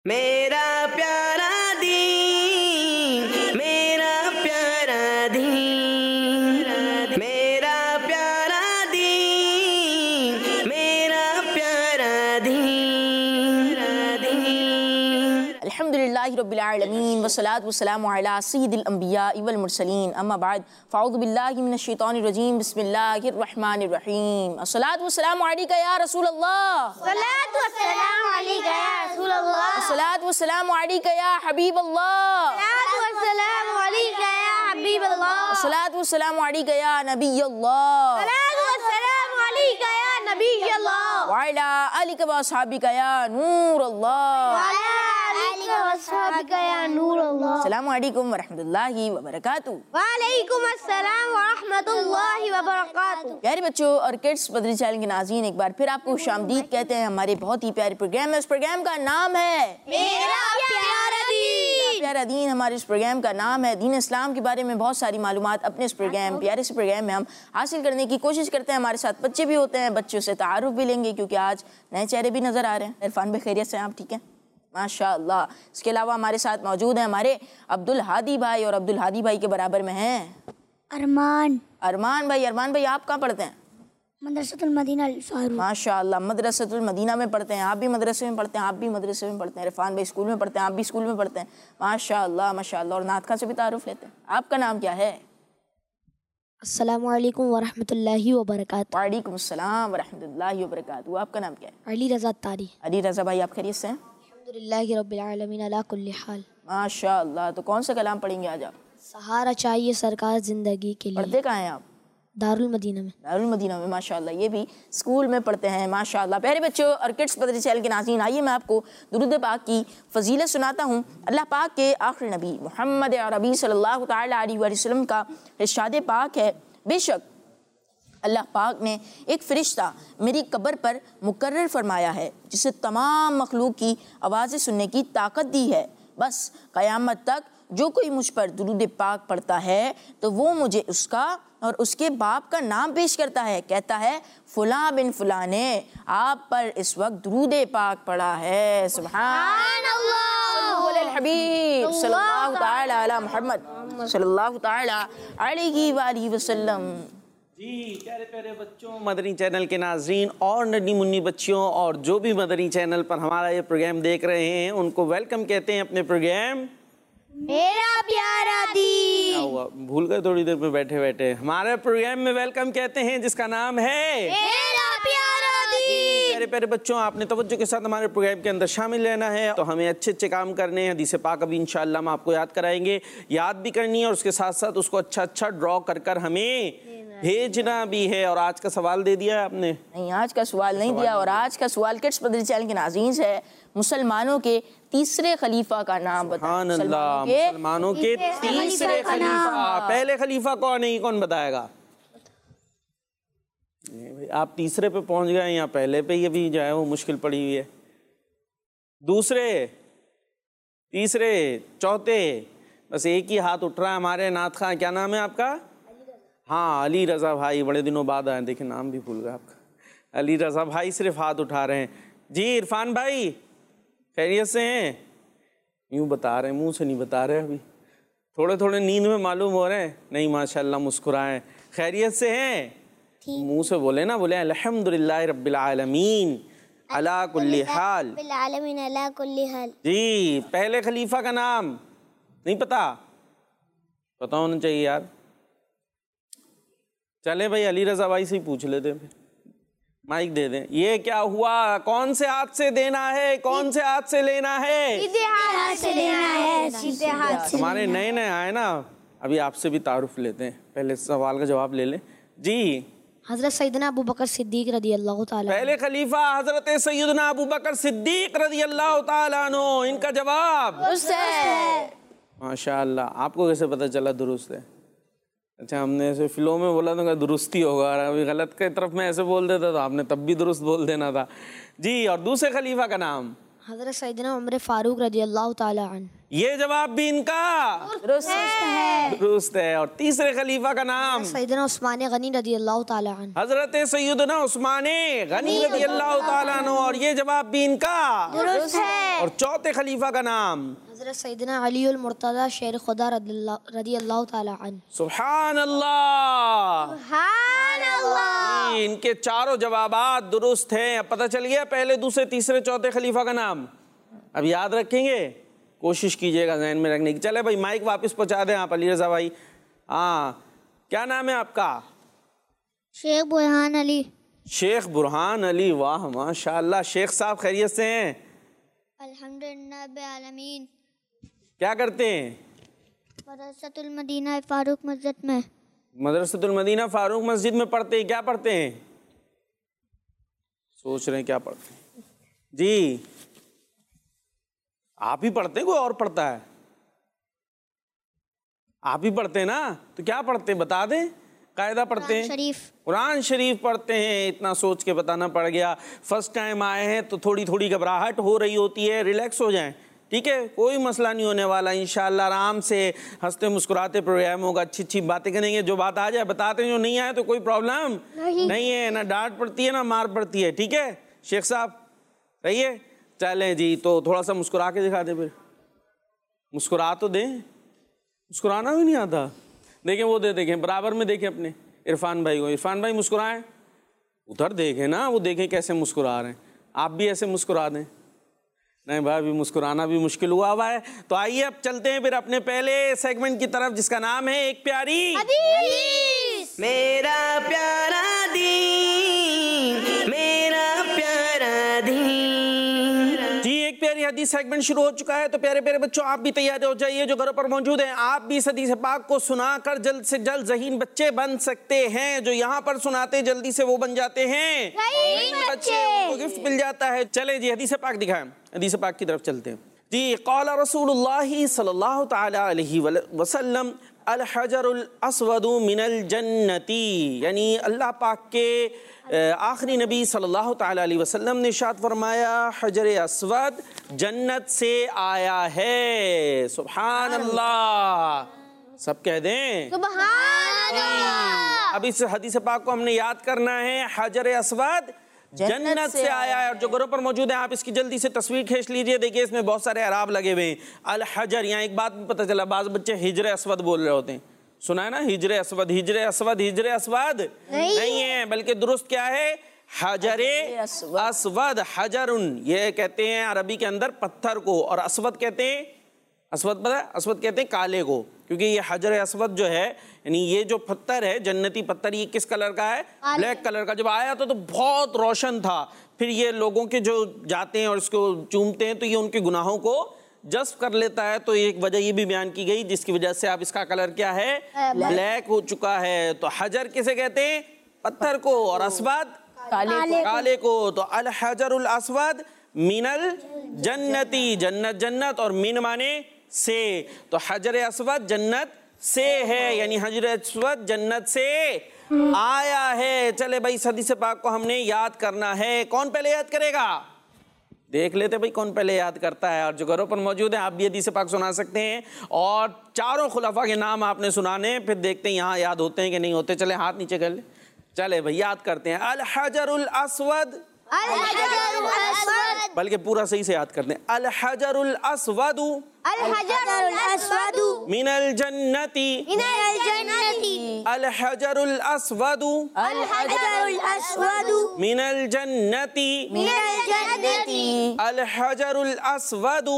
मेरा प्यारा दीन, मेरा प्यारा दीन, मेरा प्यारा दीन, मेरा प्यारा दीन। अल्हम्दुलिल्लाहि रब्बिल आलमीन वस्सलातु वस्सलामु अला सय्यिदिल अंबिया वल मुरसलीन अम्मा बाद फ़अऊज़ु बिल्लाहि मिनश शैतानिर रजीम बिस्मिल्लाहिर रहमानिर रहीम। अस्सलातु वस्सलामु अलैका या रसूल अल्लाह, सलातु वस्सलामु अलैका या रसूल अल्लाह, अस्सलातु वस्सलामु अलैका या हबीब अल्लाह, सलातु वस्सलामु अलैका या हबीब अल्लाह, अस्सलातु वस्सलामु अलैका या नबी अल्लाह, सलातु वस्सलामु अलैका या नबी अल्लाह, व अला आलिका व अस्हाबिका या नूर अल्लाह, व अला आलिका व अस्हाबिका या नूर अल्लाह। अस्सलामु अलैकुम व रहमतुल्लाहि व बरकातुहू। वालेकुम अस्सलाम व रहमतुल्लाहि व बरकातुहू। प्यारे बच्चों और किड्स बदरी चैनल के नाज़रीन, एक बार फिर आपको खुशामदीद कहते हैं। हमारे बहुत ही प्यारे प्रोग्राम है, इस प्रोग्राम का नाम है मेरा प्यारा दीन। प्यारा दीन। हमारे इस प्रोग्राम का नाम है दीन इस्लाम के बारे में बहुत सारी मालूमात अपने इस प्रोग्राम प्यारे से प्रोग्राम में हम हासिल करने की कोशिश करते हैं। हमारे साथ बच्चे भी होते हैं, बच्चों से तारुफ भी लेंगे क्योंकि आज नए चेहरे भी नज़र आ रहे हैं। इरफान भाई खैरियत से आप ठीक हैं? माशाअल्लाह। इसके अलावा हमारे साथ मौजूद हैं हमारे अब्दुल हादी भाई, और अब्दुल हादी भाई के बराबर में हैं अरमान भाई। अरमान भाई आप कहाँ पढ़ते हैं? मदरसतुल मदीना अल फारूक। माशाअल्लाह, मदरसतुल मदीना में पढ़ते हैं। आप भी मदरसे में पढ़ते हैं, आप भी मदरसे में पढ़ते हैं। इरफान भाई स्कूल में पढ़ते हैं, आप भी स्कूल में पढ़ते हैं। माशाअल्लाह माशाअल्लाह। और नात खां से भी तारुफ लेते हैं। आपका नाम क्या है? अस्सलामु अलैकुम वरहमतुल्लाहि वबरकातुहू। वालेकुम अस्सलाम वरहमतुल्लाहि वबरकातुहू। आपका नाम क्या है? अली रज़ा तारी। अली रज़ा भाई आप खैरियत से हैं? अल्हम्दुलिल्लाहि रब्बिल आलमीन अला कुल्ली हाल। माशाअल्लाह। तो कौन सा कलाम पढ़ेंगे आज आप? सहारा चाहिए सरकार ज़िंदगी के लिए। पढ़ते कहाँ हैं आप? दारुल मदीना में। दारुल मदीना में। माशाअल्लाह, ये भी स्कूल में पढ़ते हैं। माशाअल्लाह। प्यारे बच्चों और किड्स बदरी चैनल के नाज़रीन, आइए मैं आपको दुरूद पाक की फजीलत सुनाता हूँ। अल्लाह पाक के आखिरी नबी मोहम्मद अरबी सल्लल्लाहु तआला अलैहि वसल्लम का इरशाद पाक है, बेशक अल्लाह पाक ने एक फ़रिश्ता मेरी कब्र पर मुकर्रर फरमाया है जिसे तमाम मखलूक की आवाज़ें सुनने की ताकत दी है। बस क़यामत तक जो कोई मुझ पर दुरूद पाक पढ़ता है तो वो मुझे उसका और उसके बाप का नाम पेश करता है, कहता है फ़ुलां बिन फ़ुलां ने आप पर इस वक्त दुरूद पाक पढ़ा है। सुभान अल्लाह। हबीब सल्लल्लाहु तआला अला मुहम्मद सल्लल्लाहु तआला अलैहि वालिहि वसल्लम। जी प्यारे प्यारे बच्चों, मदनी चैनल के नाजरीन और नन्ही मुन्नी बच्चियों और जो भी मदनी चैनल पर हमारा ये प्रोग्राम देख रहे हैं उनको वेलकम कहते हैं अपने प्रोग्राम मेरा प्यारा दीन। क्या हुआ, भूल गए थोड़ी देर में बैठे बैठे? हमारे प्रोग्राम में वेलकम कहते हैं जिसका नाम है मेरा प्यारा दीन। प्यारे प्यारे बच्चों, आपने तवज्जो के साथ हमारे प्रोग्राम के अंदर शामिल रहना है। तो हमें अच्छे अच्छे काम करने हैं। हदीस पाक अभी इंशाअल्लाह हम आपको याद कराएंगे, याद भी करनी है और उसके साथ साथ उसको अच्छा अच्छा ड्रॉ कर कर हमें भेजना भी है। और आज का सवाल दे दिया है आपने? नहीं, आज का सवाल नहीं दिया। और आज का सवाल किड्स बदरी चैनल के नाज़रीन से है, मुसलमानों के तीसरे खलीफा का नाम बताओ। मुसलमानों के तीसरे खलीफा। पहले खलीफा कौन है, कौन बताएगा? भाई आप तीसरे पे पहुंच गए या पहले पे? ये भी जो है वो मुश्किल पड़ी हुई है। दूसरे, तीसरे, चौथे, बस एक ही हाथ उठ रहा है हमारे नाथ खां। क्या नाम है आपका? हाँ, अली रज़ा भाई, बड़े दिनों बाद आए, देखिए नाम भी भूल गया आपका। अली रज़ा भाई सिर्फ हाथ उठा रहे हैं। जी इरफान भाई खैरियत से हैं? यूँ बता रहे हैं, मुंह से नहीं बता रहे, अभी थोड़े थोड़े नींद में मालूम हो रहे हैं। नहीं माशाल्लाह मुस्कुराएं। खैरियत से हैं? मुंह से बोले ना, बोले अल्हम्दुलिल्लाह रब्बिल आलमीन अला कुल्ली हाल। जी पहले खलीफा का नाम नहीं पता? पता होना चाहिए यार। चले भाई अली रज़ा भाई से ही पूछ लेते हैं, माइक दे दें। ये क्या हुआ, कौन से हाथ से देना है, कौन से हाथ से लेना है? सीधे हाथ से लेना है, सीधे हाथ से। हमारे नए नए आए ना, अभी आपसे भी तारुफ लेते हैं। पहले सवाल का जवाब ले लें। जी हज़रत सैयदना अबू बकर सिद्दीक रज़ी अल्लाह ताला। पहले खलीफा हज़रत सैयदना अबू बकर सिद्दीक रज़ी अल्लाह ताला अन्हु। इनका जवाब माशाअल्लाह। आपको कैसे पता चला दुरुस्त है? अच्छा, हमने ऐसे फिलो में बोला तो दुरुस्ती होगा, और अभी गलत की तरफ में ऐसे बोल देता तो आपने तब भी दुरुस्त बोल देना था। जी और दूसरे खलीफा का नाम? हज़रत सैयदना उमर फ़ारूक रज़ी अल्लाह ताला अन्हु। ये जवाब भी इनका दुरुस्त है। और तीसरे खलीफा का नाम सैयदना उस्मान गनी रदी अल्लाह ताला अन्हु। हजरत सैयदना उस्मान गनी रदी अल्लाह ताला अन्हु, और ये जवाब भी इनका दुरुस्त है। और चौथे खलीफा का नाम हजरत सैयदना अली उल मुर्तज़ा शेर खुदा रदी अल्लाह ताला अन्हु। सुभान अल्लाह। सुभान अल्लाह। इनके चारों जवाबात दुरुस्त हैं। अब पता चल गया पहले, दूसरे, तीसरे, चौथे खलीफा का नाम। अब याद रखेंगे, कोशिश कीजिएगा जहन में रखने की। चले भाई माइक वापस पहुंचा दें आप, अली रजा भाई। हाँ, क्या नाम है आपका? शेख बुरहान अली। शेख बुरहान अली, वाह माशाअल्लाह। शेख साहब खैरियत से हैं? अल्हम्दुलिल्लाह रब्बिल आलमीन। क्या करते हैं? मदरसतुल मदीना फारूक मस्जिद में। मदरसतुल मदीना फारूक मस्जिद में पढ़ते हैं। क्या पढ़ते हैं? सोच रहे हैं क्या पढ़ते हैं जी? आप ही पढ़ते हैं, कोई और पढ़ता है? आप ही पढ़ते हैं ना, तो क्या पढ़ते हैं बता दें। कायदा पढ़ते हैं? शरीफ। कुरान शरीफ पढ़ते हैं। इतना सोच के बताना पड़ गया। फर्स्ट टाइम आए हैं तो थोड़ी थोड़ी घबराहट हो रही होती है, रिलैक्स हो जाएं, ठीक है, कोई मसला नहीं होने वाला। इंशाल्लाह आराम से हंसते मुस्कुराते प्रोग्राम होगा, अच्छी अच्छी बातें करेंगे। जो बात आ जाए बताते हैं, जो नहीं आए तो कोई प्रॉब्लम नहीं है, ना डांट पड़ती है ना मार पड़ती है, ठीक है। शेख साहब रहिए। चलें जी, तो थोड़ा सा मुस्कुरा के दिखा दे, फिर मुस्कुरा तो दें। मुस्कुराना भी नहीं आता। देखें वो दे, देखें बराबर में देखें अपने इरफान भाई को। इरफान भाई मुस्कुराएं, उधर देखें ना, वो देखें कैसे मुस्कुरा रहे हैं। आप भी ऐसे मुस्कुरा दें। नहीं भाई, अभी मुस्कुराना भी मुश्किल हुआ है। तो आइए अब चलते हैं फिर अपने पहले सेगमेंट की तरफ, जिसका नाम है एक प्यारी हदीस। मेरा प्यारा दीन, मेरा प्यारा दीन। जी, एक प्यारी हदीस सेगमेंट शुरू हो चुका है। तो प्यारे प्यारे बच्चों, आप भी तैयार हो जाइए। जो घरों पर मौजूद हैं, आप भी इस हदीस पाक को सुनाकर जल्द से जल्द ज़हीन बच्चे बन सकते हैं। जो यहाँ पर सुनाते हैं जल्दी से वो बन जाते हैं ज़हीन बच्चे, उनको गिफ्ट मिल जाता है। चले जी, हदीस पाक दिखाएं। हदीस पाक की तरफ चलते हैं जी। क़ाला रसूलुल्लाह सल्लल्लाहु तआला अलैहि वसल्लम अल हजरुल अस्वदु मिनल जन्नती, यानी अल्लाह पाक के आखिरी नबी सल्लल्लाहु तआला अलैहि वसल्लम ने इरशाद फरमाया, हजर अस्वद जन्नत से आया है। सुभान अल्लाह, सब कह दें सुभान अल्लाह। अब इस हदीस पाक को हमने याद करना है। हजर अस्वद जन्नत से आया है। और जो घरों पर मौजूद है, आप इसकी जल्दी से तस्वीर खींच लीजिए। देखिए इसमें बहुत सारे अराब लगे हुए हैं। अल हजर, यहाँ एक बात पता चला, बाज़ बच्चे हिजर अस्वद बोल रहे होते हैं। सुना है ना, हिजर अस्वद, हिजर अस्वद, हिजर अस्वद नहीं है, बल्कि दुरुस्त क्या है? हजरे अस्वद। हजरुन ये कहते हैं अरबी के अंदर पत्थर को, और अस्वद कहते हैं, अस्वद पता है, अस्वद कहते हैं काले को, क्योंकि ये हजर अस्वद जो है, यानी ये जो पत्थर है, जन्नती पत्थर, ये किस कलर का है? ब्लैक कलर का। जब आया तो बहुत रोशन था। फिर ये लोगों के जो जाते हैं और इसको चूमते हैं तो ये उनके गुनाहों को जस्ब कर लेता है। तो एक वजह ये भी बयान की गई जिसकी वजह से अब इसका कलर क्या है? ब्लैक हो चुका है। तो हजर किसे कहते हैं? पत्थर को, और अस्वद काले को। तो अल हजरुल अस्वद मिनल जन्नती, जन्नत जन्नत, और मिन माने से। तो हजर अस्वद जन्नत से है, यानी हजर अस्वद जन्नत से आया है। चले भाई, इस हदीस पाक को हमने याद करना है। कौन पहले याद करेगा? देख लेते भाई कौन पहले याद करता है। और जो घरों पर मौजूद है, आप भी हदीस पाक सुना सकते हैं। और चारों खुलफा के नाम आपने सुनाने, फिर देखते हैं यहाँ याद होते हैं कि नहीं होते। चले हाथ नीचे कर ले। चले भाई याद करते हैं। अल हजरुल अस्वद, बल्कि पूरा सही से याद करते हैं। अल हजरुल अस्वदु, मिनल जन्नती, अल हजरुल अस्वदु, मिनल जन्नती, अल हजरुल अस्वदु,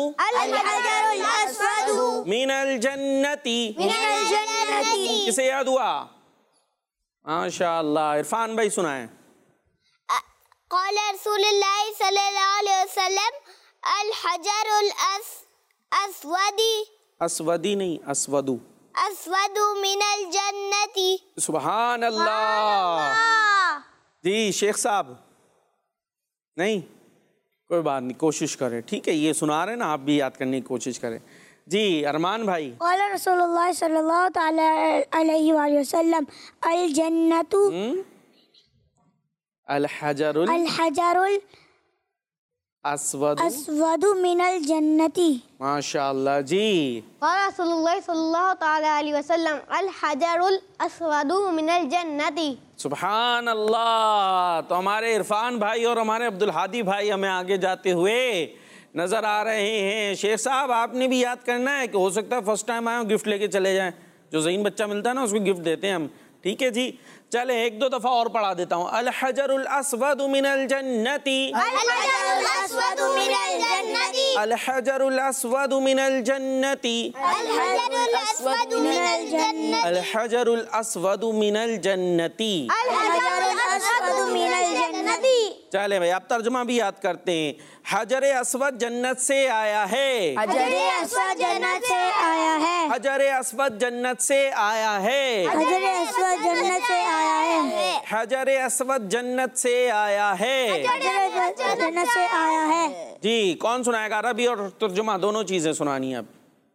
मिनल जन्नती। किसे याद हुआ? माशाअल्लाह। इरफान भाई सुनाएं। क़ाल रसूलुल्लाह सल्लल्लाहु अलैहि वसल्लम अल हजरुल अस्वदी, अस्वदी नहीं, अस्वदु, अस्वदु मिनल जन्नती। सुभान अल्लाह। जी शेख साहब, नहीं कोई बात नहीं, कोशिश करें, ठीक है, ये सुना रहे ना, आप भी याद करने की कोशिश करें। जी अरमान भाई। क़ाल रसूलुल्लाह सल्लल्लाहु तआला अलैहि वसल्लम अल जन्नतु अल हजरुल अस्वदु मिनल जन्नती। माशाअल्लाह जी। क़ाल रसूलुल्लाह सल्लल्लाहु तआला अलैहि वसल्लम अल हजरुल अस्वदु मिनल जन्नती। सुभान अल्लाह। तो हमारे इरफान भाई और हमारे अब्दुल हादी भाई हमें आगे जाते हुए नज़र आ रहे हैं। शेख साहब आपने भी याद करना है कि हो सकता है फर्स्ट टाइम आए गिफ्ट लेके चले जाएं। जो ज़हीन बच्चा मिलता है ना उसको गिफ्ट देते हैं हम। ठीक है जी, चले एक दो दफ़ा और पढ़ा देता हूँ। अल हजरुल अस्वदु मिनल जन्नती, अल हजरुल अस्वदु मिनल जन्नती, अल हजरुल अस्वदु मिनल जन्नती, अल हजरुल अस्वदु मिनल जन्नती, अल हजरुल अस्वदु मिनल जन्नती। अल हजरुल अस्वदु मिनल जन्नती। चले भाई आप तर्जुमा भी याद करते हैं। हजर अस्वद जन्नत से आया है, हजर अस्वद जन्नत से आया है, हजर अस्वद जन्नत से आया है, हजर अस्वद जन्नत से आया है, हजर अस्वद जन्नत से आया है। हजर अस्वद जन्नत से आया है। जी कौन सुनाएगा? अरबी और तर्जुमा दोनों चीजें सुनानी है। अब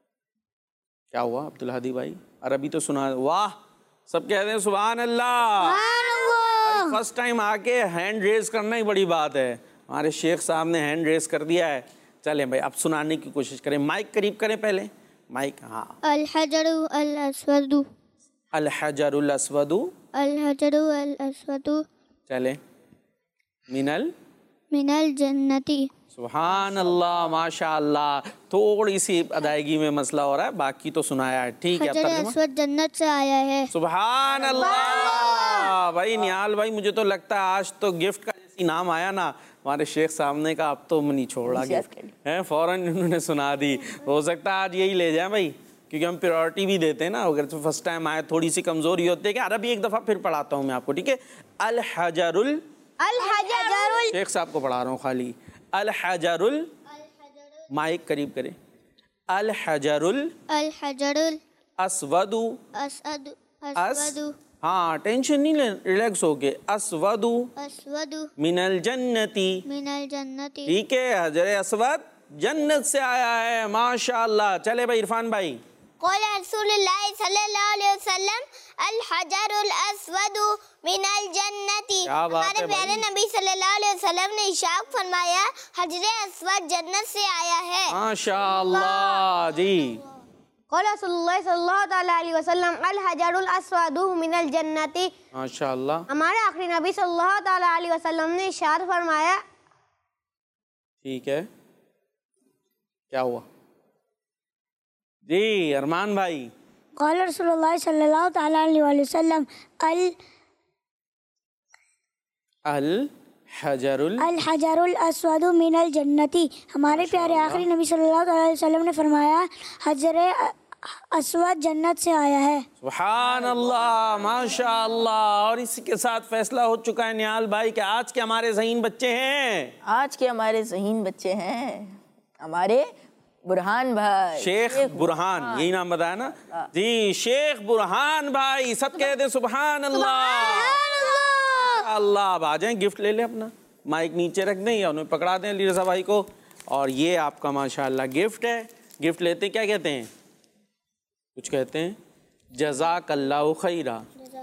क्या हुआ अब्दुल हादी भाई? अरबी तो सुना। वाह, सब कह रहे हैं सुभान अल्लाह। फर्स्ट टाइम आके हैंड रेज करना ही बड़ी बात है। हमारे शेख साहब ने हैंड रेज कर दिया है। चलें भाई अब सुनाने की कोशिश करें। माइक करीब करें पहले, माइक। हाँ। अल हजरु अल अस्वदु, अल हजरुल अस्वदु, अल हजरु अल अस्वदु चले मिनल मिनल जन्नती। सुभान अल्लाह माशा अल्लाह। थोड़ी सी अदायगी में मसला हो रहा है, बाकी तो सुनाया है। ठीक है, हजर अस्वद जन्नत से आया है। सुभान अल्लाह। भाई निहाल भाई, मुझे तो लगता है आज तो गिफ्ट का जैसी नाम आया ना हमारे शेख साहब ने कहा अब तो नहीं छोड़ा गिफ्ट है, फौरन उन्होंने सुना दी। हो सकता है आज यही ले जाए भाई, क्योंकि हम प्रायोरिटी भी देते हैं ना। अगर तो फर्स्ट टाइम आए थोड़ी सी कमजोरी होती है कि अरबी एक दफा फिर पढ़ाता हूँ मैं आपको। ठीक है, अल हजरुल, अल हजरुल, शेख साहब को पढ़ा रहा हूँ खाली। अल हजरुल, माइक करीब करें। अल हजरुल, अल हजरुल अस्वदु, असअदु अस, अस्वदु, हाँ टेंशन नहीं ले, रिलैक्स हो के। अस्वदु अस्वदु मिनल जन्नती। मिनल जन्नती। ठीक है, हजर अस्वद जन्नत से आया है। माशाअल्लाह। चले भाई इरफान भाई। क़ाल रसूलुल्लाह सल्लल्लाहु अलैहि वसल्लम अल हजरुल अस्वदु मिनल जन्नती। क्या बात है हमारे प्यारे भाई। नबी सल्लल्लाहु अलैहि वसल्लम ने इरशाद फरमाया हजर अस्वद जन्नत से आया है। माशाअल्लाह जी। क़ाल रसूलुल्लाह सल्लल्लाहु अलैहि वसल्लम अल हजरुल अस्वदु मिनल जन्नती। माशाअल्लाह। हमारे आखिरी नबी सल्लल्लाहु अलैहि वसल्लम ने इरशाद फरमाया। ठीक है, क्या हुआ जी अरमान भाई? क़ाल रसूलुल्लाह सल्लल्लाहु तआला अलैहि वसल्लम अल हजरुल, अल हजरुल अस्वदु मिनल जन्नती। हमारे प्यारे आखिरी नबी सल्लल्लाहु अलैहि वसल्लम ने फरमाया हजर अस्वद जन्नत से आया है। सुभान अल्लाह माशाअल्लाह। और इसी के साथ फैसला हो चुका है निहाल भाई कि आज के हमारे ज़हीन बच्चे हैं, आज के हमारे ज़हीन बच्चे हैं हमारे बुरहान भाई, शेख बुरहान। यही नाम बताया ना जी, शेख बुरहान भाई। सब कहते सुभान अल्लाह। अल्लाह। अब आ जाएं, गिफ्ट ले लें अपना। माइक नीचे रख दें या उन्हें पकड़ा दें अली रज़ा भाई को। और ये आपका माशाअल्लाह गिफ्ट है। गिफ्ट लेते क्या कहते हैं? कुछ कहते हैं जज़ाकल्लाहु खैरा,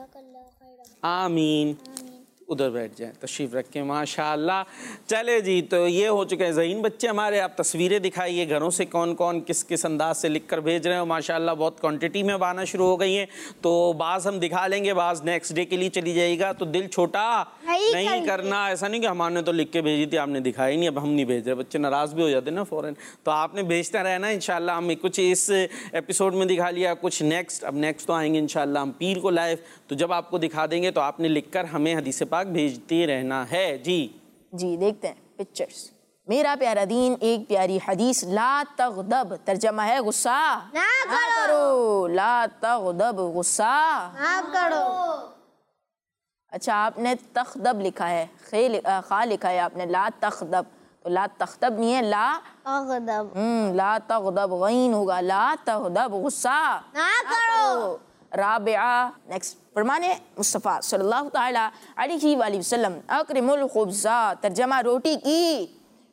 आमीन। उधर बैठ जाए, तशरीफ रखें। माशाअल्लाह। चले जी, तो ये हो चुके हैं ज़हीन बच्चे हमारे। आप तस्वीरें दिखाइए घरों से कौन कौन किस किस अंदाज से लिख कर भेज रहे हो। माशाअल्लाह बहुत क्वांटिटी में आना शुरू हो गई हैं। तो बाज़ हम दिखा लेंगे, बाज़ नेक्स्ट डे के लिए चली जाएगा। तो दिल छोटा नहीं करना। ऐसा नहीं कि हमारे तो लिख के भेजी थी आपने दिखाई नहीं, अब हम नहीं भेज रहे। बच्चे नाराज़ भी हो जाते हैं ना फ़ौरन। तो आपने भेजता रहना इंशाअल्लाह। हम कुछ इस एपिसोड में दिखा लिया, कुछ नेक्स्ट। अब नेक्स्ट तो आएंगे इंशाअल्लाह हम पीर को लाइव। तो जब आपको दिखा देंगे तो आपने लिख कर हमें हदीस पाक भेजते रहना है। जी जी देखते हैं पिक्चर्स। मेरा प्यारा दीन एक प्यारी हदीस, ला तग़दब, तर्जमा है गुस्सा ना करो। ला तग़दब, गुस्सा ना करो। अच्छा आपने तख़दब लिखा है, खा लिखा है आपने, ला तख़दब। तो ला तख़दब नहीं है, ला तग़दब, ला तग़दब गईन होगा। ला तग़दब, गुस्सा ना करो। राबिआ नेक्स्ट। फरमाने मुस्तफ़ा सल्लल्लाहु ताला अलैहि वसल्लम अकरिमुल खुब्ज़ा, तर्जमा रोटी की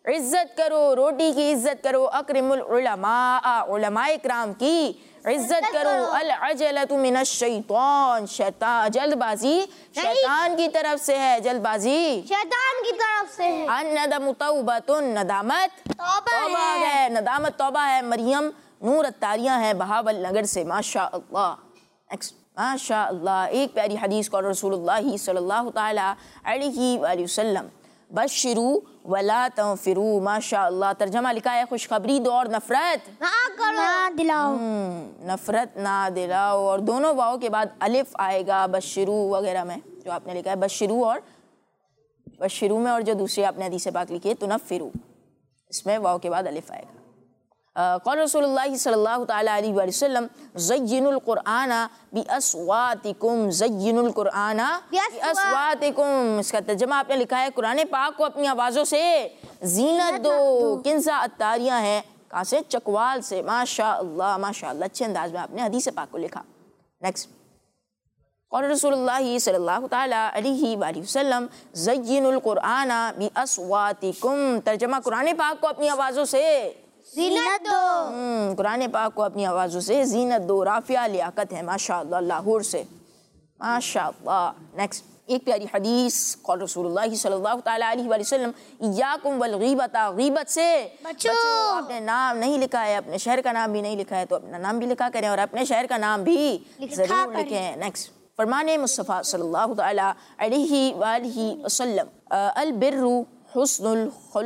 इज्जत करो, रोटी की इज्जत करो। अकरिमुल उलमा, उलमाए किराम की इज्जत करो। अल अजलतु मिनश शैतान, शैतान जल्दबाजी शैतान की तरफ से है, जल्दबाजी शैतान की तरफ से है। अन्नदमु तौबतुन, नदामत तौबा है, नदामत तौबा है। मरियम नूर अत्तारियाँ हैं बहावल नगर से, माशा अल्लाह। नेक्स्ट, माशा अल्लाह। एक प्यारी हदीस को रसूलुल्लाह सल्लल्लाहु ताला अलैहि वसल्लम, बशिरू वला तंफिरू, माशा अल्लाह। तर्जमा लिखा है खुशखबरी दो और नफरत ना दिलाओ। नफरत ना दिलाओ। और दोनों वाओ के बाद अलिफ आएगा बशिरू वगैरह में, जो आपने लिखा है बशिरू और बशिरू में, और जो दूसरी आपने हदीस पाक लिखी है तुनफिरू, इसमें वाओ के बाद अलिफ आएगा। क़ौल रसूलुल्लाह सल्लल्लाहु ताला अलैहि वसल्लम, ज़य्यिनुल क़ुरआना बिअस्वातिकुम, ज़य्यिनुल क़ुरआना बिअस्वातिकुम। इसका तर्जुमा आपने लिखा है कुरान पाक को अपनी आवाज़ों से जीनत दो। किनसा अत्तारियाँ हैं, कहाँ से? चकवाल से। माशा अल्लाह, माशा अल्लाह, अच्छे अंदाज में आपने हदीस पाक को लिखा। नेक्स्ट, क़ौल रसूलुल्लाह सल्लल्लाहु ताला अलैहि वसल्लम, ज़य्यिनुल क़ुरआना बिअस्वातिकुम। तर्जुमा कुरान पाक को अपनी आवाज़ों से जीनत दो। कुरान पाक को अपनी आवाज़ों से जीनत दो। राफिया लियाकत है, माशा अल्लाह, लाहौर से, माशा अल्लाह। नेक्स्ट, एक प्यारी हदीस, क़ौल रसूलुल्लाह सल्लल्लाहु ताला अलैहि वसल्लम, इय्याकुम वल गीबता, गीबत से बचो। आपने नाम नहीं लिखा है, अपने शहर का नाम भी नहीं लिखा है, तो अपना नाम भी लिखा करें और अपने शहर का नाम भी ज़रूर लिखें। नेक्स्ट, फरमाने मुस्तफ़ा सल्लल्लाहु ताला अलैहि वसल्लम, अल बिर्रु हुस्नुल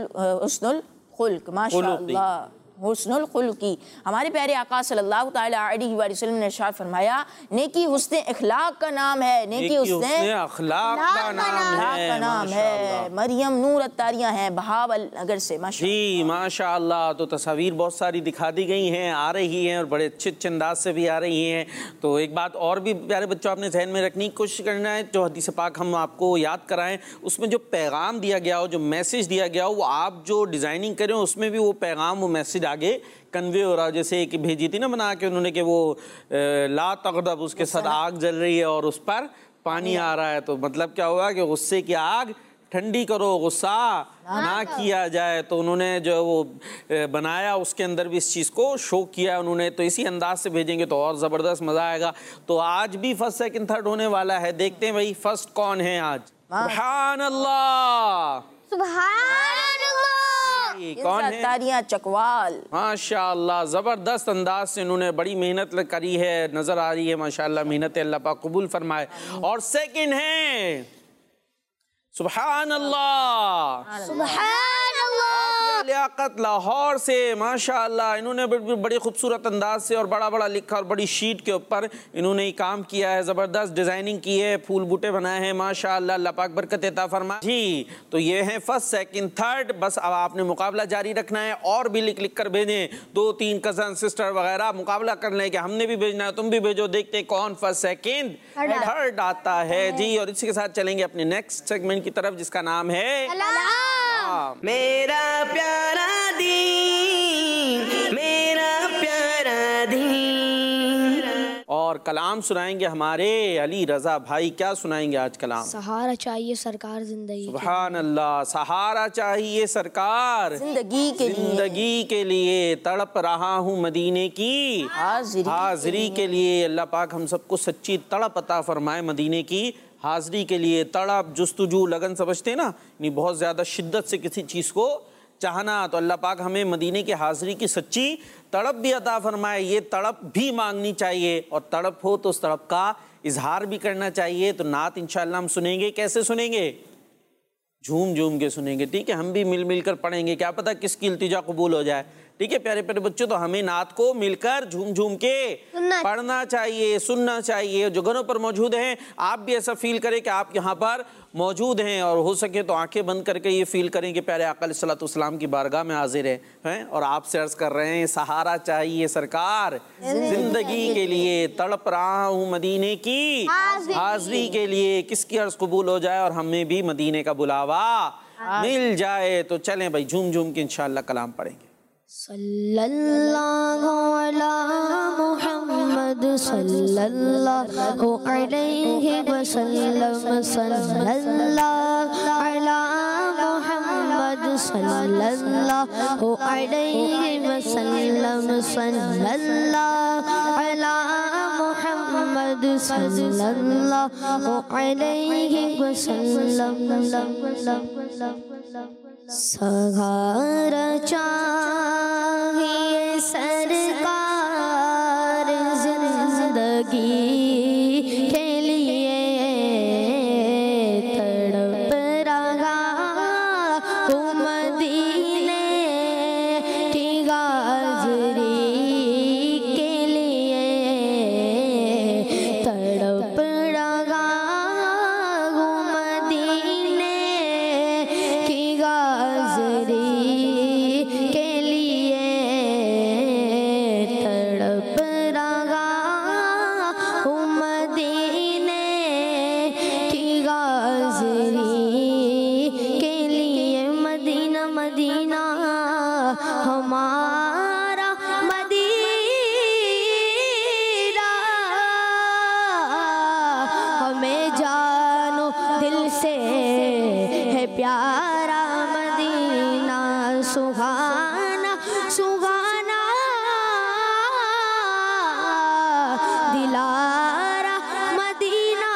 खुल्क, माशा अल्लाह, हुस्नुल खुल्की। हमारे प्यारे आका सल्लल्लाहु ताला अलैहि वसल्लम ने इरशाद फरमाया, नेकी हुस्ने इखलाक का नाम है, नेकी हुस्ने अखलाक का नाम है। मरियम नूर अत्तारियाँ हैं बहावल नगर से, माशा जी, माशा अल्लाह। तो तस्वीर बहुत सारी दिखा दी गई हैं, आ रही हैं, और बड़े अच्छे अच्छे अंदाज से भी आ रही हैं। तो एक बात और भी प्यारे बच्चों आपने जहन में रखने की कोशिश करना है, जो हदीस पाक हम आपको याद कराएं, उसमें जो पैगाम दिया गया हो, जो मैसेज दिया गया हो, वो आप जो डिज़ाइनिंग करें उसमें भी वो पैगाम, वो मैसेज आगे कन्वे हो रहा। जैसे एक भेजी थी ना बना के उन्होंने कि वो ला तग़दब, उसके साथ आग जल रही है और उस पर पानी आ रहा है, तो मतलब क्या हुआ कि गुस्से की आग ठंडी करो, गुस्सा ना किया जाए। तो उन्होंने जो वो बनाया उसके अंदर भी इस चीज़ को शो किया उन्होंने। तो इसी अंदाज से भेजेंगे तो और ज़बरदस्त मज़ा आएगा। तो आज भी फर्स्ट सेकंड थर्ड होने वाला है, देखते हैं भाई फर्स्ट कौन है आज। सुभान अल्लाह, सुभान अल्लाह। कौन है? अत्तारियाँ चकवाल, माशाअल्लाह, ज़बरदस्त अंदाज से इन्होंने बड़ी मेहनत करी है, नज़र आ रही है माशाअल्लाह, मेहनत अल्लाह पाक कबूल फरमाए। और सेकंड है सुभान अल्लाह, सुभान अल्लाह। लियाकत लाहौर से, माशाअल्लाह, इन्होंने बड़ी खूबसूरत अंदाज से और बड़ा बड़ा लिखा और बड़ी शीट के ऊपर इन्होंने ही काम किया है, ज़बरदस्त डिज़ाइनिंग की है, फूल बूटे बनाए हैं, माशाअल्लाह, अल्लाह पाक बरकत अता फरमाए। जी, तो ये है फर्स्ट सेकंड थर्ड। बस अब आपने मुकाबला जारी रखना है, और भी लिख लिख कर भेजें, 2-3 कज़न सिस्टर वगैरह मुकाबला कर लें कि हमने भी भेजना है, तुम भी भेजो, देखते हैं कौन फर्स्ट सेकंड थर्ड आता है। जी, और इसी के साथ चलेंगे अपने नेक्स्ट सेगमेंट की तरफ, जिसका नाम है मेरा प्यारा दीन, मेरा प्यारा दीन। और कलाम सुनाएंगे हमारे अली रजा भाई। क्या सुनाएंगे आज कलाम? सहारा चाहिए सरकार जिंदगी, सुभान अल्लाह, सहारा चाहिए सरकार जिंदगी के लिए, तड़प रहा हूँ मदीने की हाजिरी के लिए। अल्लाह पाक हम सबको सच्ची तड़प अता फरमाए मदीने की हाजिरी के लिए। तड़प, जुस्तजू, लगन समझते हैं ना, नहीं बहुत ज़्यादा शिद्दत से किसी चीज़ को चाहना। तो अल्लाह पाक हमें मदीने की हाजिरी की सच्ची तड़प भी अता फरमाए। ये तड़प भी मांगनी चाहिए, और तड़प हो तो उस तड़प का इजहार भी करना चाहिए। तो नात इंशाअल्लाह हम सुनेंगे। कैसे सुनेंगे? झूम झूम के सुनेंगे, ठीक है? हम भी मिल मिल कर पढ़ेंगे, क्या पता किसकी इल्तिजा कबूल हो जाए, ठीक है प्यारे प्यारे बच्चों। तो हमें नात को मिलकर झूम झूम के पढ़ना चाहिए, सुनना चाहिए। जो घरों पर मौजूद हैं, आप भी ऐसा फील करें कि आप यहाँ पर मौजूद हैं, और हो सके तो आंखें बंद करके ये फील करें कि प्यारे आका अलैहिस्सलातु वस्सलाम की बारगाह में हाजिर हैं, और आपसे अर्ज कर रहे हैं सहारा चाहिए सरकार जिंदगी के लिए, तड़प रहा हूँ मदीने की हाजिरी के लिए। किसकी अर्ज कबूल हो जाए और हमें भी मदीने का बुलावा मिल जाए। तो चलें भाई, झूम झूम के इंशाअल्लाह कलाम पढ़ेंगे। सल्लल्लाहु अला मुहम्मद सल्लल्लाहु अलैहि वसल्लम, सल्लल्लाहु अला मुहम्मद सल्लल्लाहु अलैहि वसल्लम सल्लल्लाहु अला मुहम्मद सल्लल्लाहु अलैहि वसल्लम सहारा चाहिए सरकार जिंदगी के लिए तड़प रहा हूँ मदीने की गाजरी के लिए तड़प रहा हूँ मदीने की गाजरी के लिए तड़प रहा हूँ मदीने की गाजरी के लिए मदीना मदीना हमारा मदीना हमें जानो दिल से है प्यारा मदीना सुहाना सुहाना दिलारा मदीना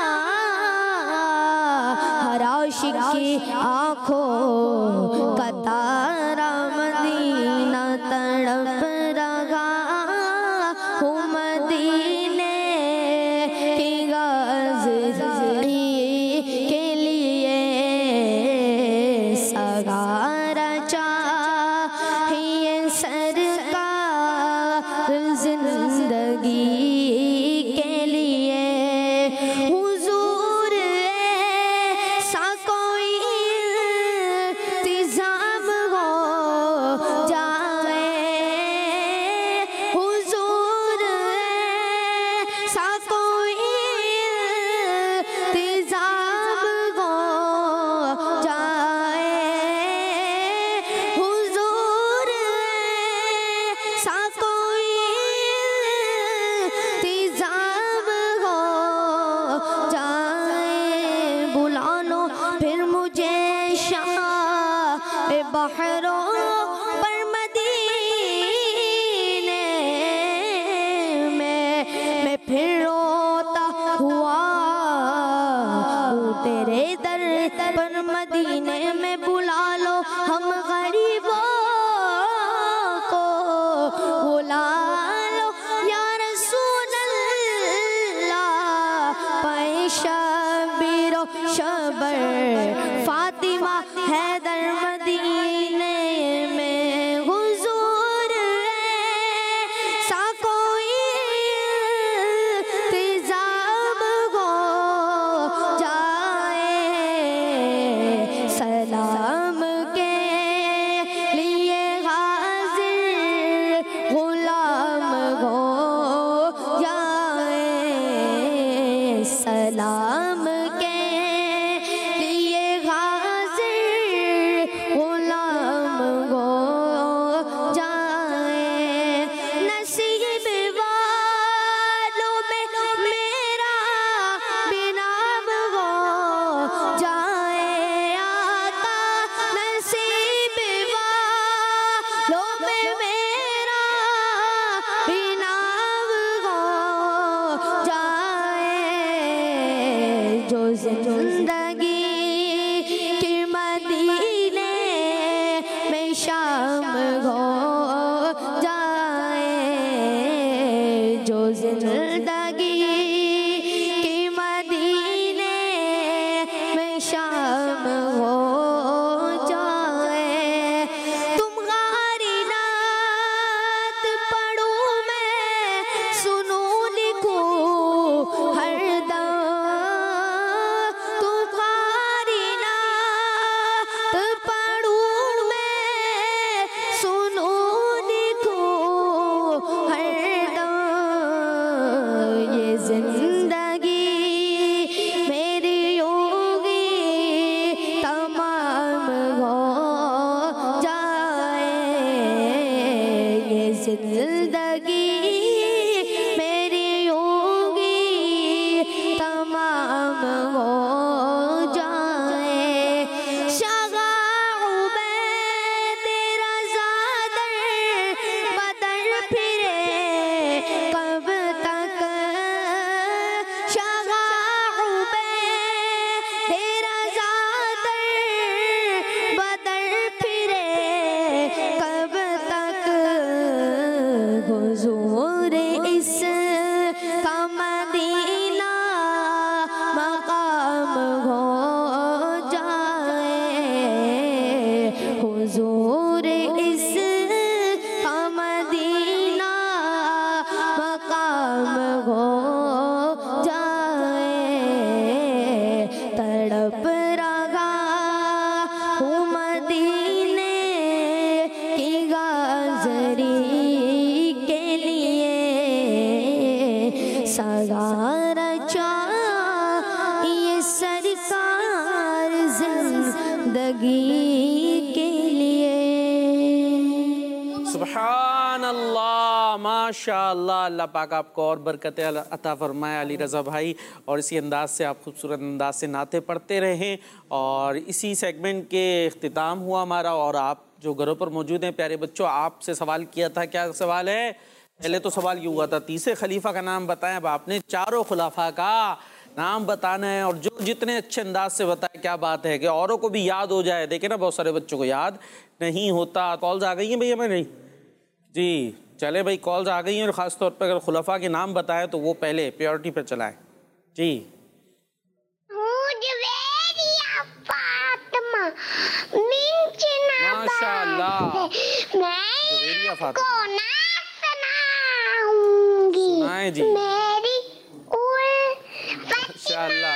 हर आशिक की आँखों का तारा मदीना तड़प रहा हूँ मदीने की गाजरी के लिए सगारा चाहिए सरकार जिंदगी के लिए हुजूर ऐसा कोई इंतजाम हो जाए हुजूर ऐसा कोई इंतजाम हो जाए हुजूर ऐसा कोई इंतजाम हो जाए बुला लो फिर मुझे शाह बहरों पर मदीने में मैं फिर रोता हुआ हूँ तेरे दर पर मदीने में बुला लो हम गरीबों को बुला लो या रसूल अल्लाह पाए शबीरो शबर फातिमा हैदर मदीने में हुजूर ऐसा कोई इंतजाम हो जाए सलाम के लिए हाजिर गुलाम हो जाए सलाम के लिए हाजिर गुलाम हो जाए नसीब वालों में मेरा भी नाम हो जाए आका नसीब वालों में मेरा भी नाम हो जाए जो जिंदगी की मदीने में शाम हो जाए जो जिंदगी की मदीने में शाम हो जाए तुम्हारी नात पढ़ूं मैं सुनूं लिखूं हरदम तुम्हारी नात पढ़ूं मैं सुनूं लिखूं हरदम ये जिंदगी मेरी होगी तमाम हो जाए ये जिंदगी मेरी होगी तमाम हो जाए शगा उबैद अल्लाह, माशाअल्लाह। अल्लाह पाक आपको और बरकतें अता फरमाए अली रज़ा भाई, और इसी अंदाज से आप खूबसूरत अंदाज से नाते पढ़ते रहें। और इसी सेगमेंट के इख्तिताम हुआ हमारा, और आप जो घरों पर मौजूद हैं प्यारे बच्चों, आपसे सवाल किया था। क्या सवाल है? पहले तो सवाल ये हुआ था तीसरे खलीफा का नाम बताएं। अब आपने चारों खुलाफा का नाम बताना है, और जो जितने अच्छे अंदाज से बताए, क्या बात है कि औरों को भी याद हो जाए। देखे ना, बहुत सारे बच्चों को याद नहीं होता। कॉल्स आ गई हैं भैया? मैं नहीं जी, चले भाई, कॉल्स आ गई हैं। और ख़ास तौर पर अगर खुलाफा के नाम बताएं तो वो पहले प्रायोरिटी पर चलाएं जी। माशाअल्लाह, मैं फातिमा सुनाए जी। मेरी माशाअल्लाह,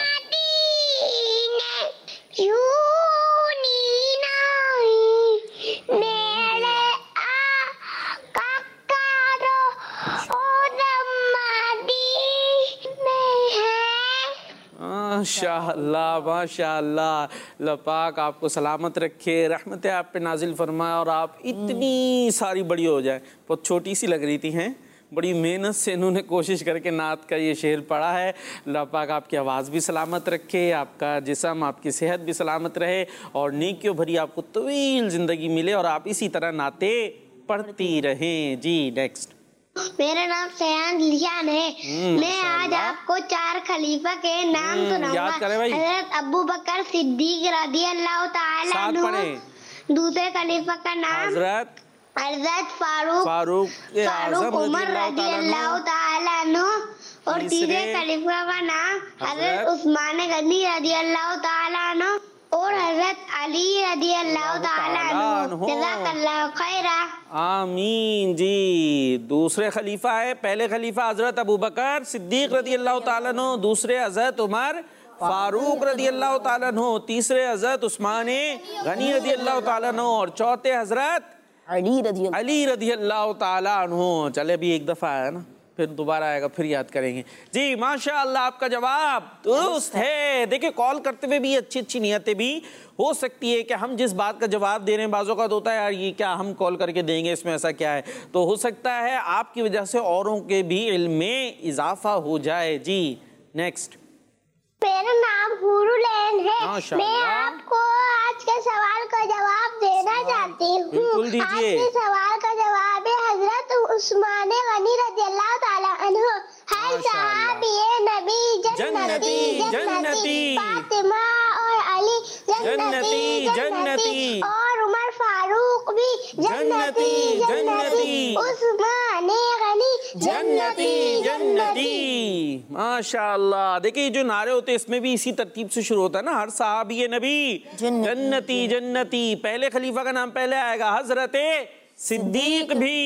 माशाअल्लाह, माशाअल्लाह। अल्लाह पाक आपको सलामत रखे, रहमतें आप पे नाजिल फरमाए, और आप इतनी सारी बड़ी हो जाए। बहुत छोटी सी लग रही थी, हैं, बड़ी मेहनत से इन्होंने कोशिश करके नात का ये शेर पढ़ा है। अल्लाह पाक आपकी आवाज़ भी सलामत रखे, आपका जिस्म, आपकी सेहत भी सलामत रहे, और नेकियों भरी आपको तवील ज़िंदगी मिले, और आप इसी तरह नाते पढ़ती रहें जी। नेक्स्ट। मेरा नाम सयान लियान है। मैं आज आपको 4 खलीफा के नाम सुनाऊंगा। याद करें भाई। हज़रत अबू बकर सिद्दीक रज़ी अल्लाह ताला अन्हु। दूसरे खलीफा का नाम हज़रत फारूक उमर रज़ी अल्लाह ताला अन्हु। और तीसरे खलीफा का नाम हज़रत उस्मान गनी रज़ी अल्लाह ताला अन्हु और हज़रत अली रज़ी अल्लाह ताला अन्हु। जज़ाकल्लाहु खैरा। आमीन जी। दूसरे खलीफा है, पहले खलीफा हजरत अबू बकर सिद्दीक रज़ी अल्लाह ताला अन्हु, दूसरे हजरत उमर फारूक रज़ी अल्लाह ताला अन्हु, तीसरे हजरत उस्मान गनी रज़ी अल्लाह ताला अन्हु, और चौथे हजरत अली रज़ी अल्लाह ताला अन्हु। चले, अभी एक दफ़ा आया ना, फिर दोबारा आएगा, फिर याद करेंगे जी। माशाअल्लाह, आपका जवाब दुरुस्त है। देखिए, कॉल करते हुए भी अच्छी अच्छी नियतें भी हो सकती है कि हम जिस बात का जवाब दे रहे हैं, बाज़ों का होता है यार ये क्या हम कॉल करके देंगे, इसमें ऐसा क्या है। तो हो सकता है आपकी वजह से औरों के भी इल्म में इजाफा हो जाए जी। नेक्स्ट। मेरा नाम हुरुलैन है। मैं आपको आज के सवाल का जवाब देना चाहती हूँ। आज के सवाल का जवाब है हजरत उस्मान गनी रज़ी अल्लाह ताला अन्हु। हर सहाबी नबी जन्नती जन्नती, फातिमा और अली जन्नती जन्नती, और उमर फारूक भी जन्नती जन्नती, उस्मान गनी जन्नती जन्नती। माशाअल्लाह। देखिए, जो नारे होते हैं इसमें भी इसी तरतीब से शुरू होता है ना। हर सहाबी नबी जन्नती जन्नती। पहले खलीफा का नाम पहले आएगा, हजरत सिद्दीक भी